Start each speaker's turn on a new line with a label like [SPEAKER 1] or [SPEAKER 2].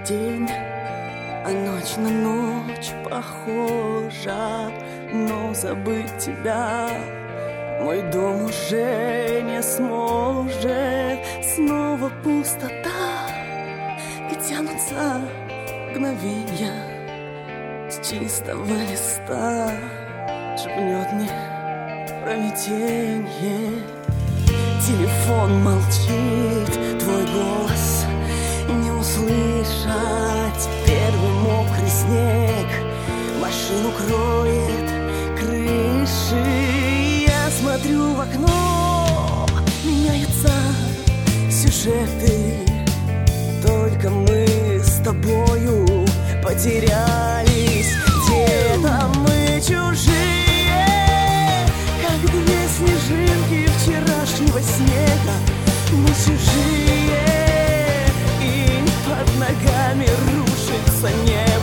[SPEAKER 1] день, а ночь на ночь похожа. Но забыть тебя мой дом уже не сможет. Снова пустота, и тянутся мгновенья с чистого листа. Шепнет мне провиденье. Телефон молчит, твой голос не услышать. Первый мокрый снег машину кроет крыши. Я смотрю в окно, меняются сюжеты. Только мы с тобою потерялись. Где-то мы чужие, как две снежинки вчерашнего снега. Мы чужие, и под ногами рушится небо.